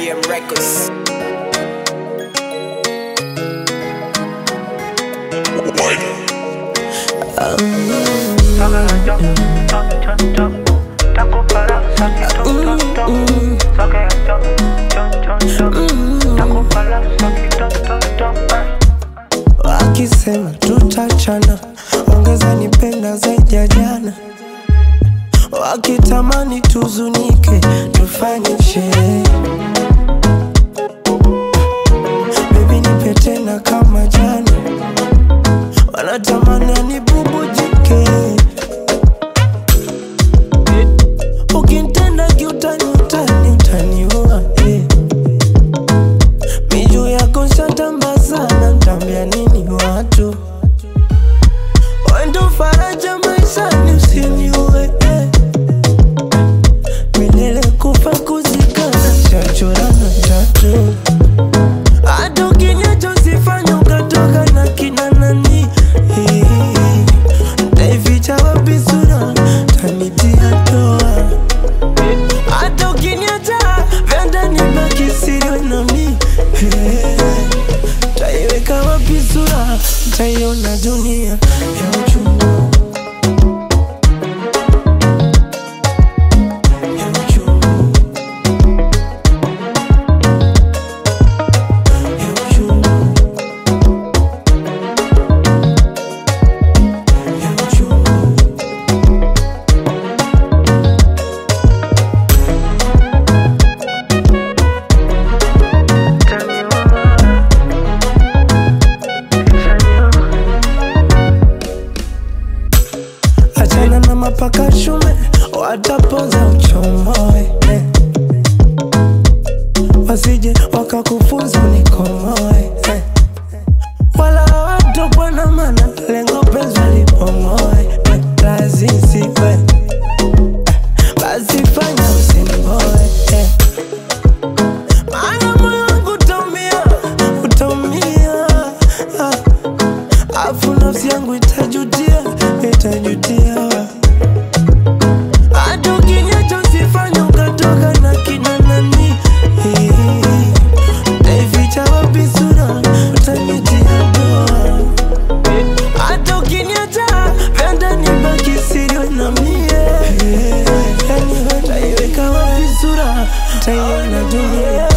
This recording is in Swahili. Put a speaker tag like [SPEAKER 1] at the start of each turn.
[SPEAKER 1] BM Records.
[SPEAKER 2] Wakisema tutachana, ongeza nipenda zaidi ya jana. Wakitamani tuzunike, tufanye sherehe. Baby nipe tena kama jana, wanatamani anibubujike. Ukinitenda kiutani utani utaniua, miju yako shatamba sana, nitambia nini watu? Wendo faraja maishani usiniue, milele kufa kuzikana, shachorana tatu. Hata ukiniacha usifanye ukatoka na kina nani, nitaificha wapi sura, tanitia doa. Hata ukiniacha venda nibaki siri nami, taiweka wapi sura, taiona dunia ya uchungu. Achana na mapaka shume, watapoza uchomoe, wasije wakakufunza unikomoe, wala watokwa na mana, lengo penzi lipomoe. Lazisiwe, basi fanya usiniboe, maana moyo wangu utaumia, utaumia. Afu nafsi yangu itajutia, itajutia. Hata ukiniacha usifanye ukatoka na kina nani, nitaificha wapi sura, utanitia doa. Hata ukiniacha venda nibaki siri na mie, yani taiweka wapi sura, taiona dunia.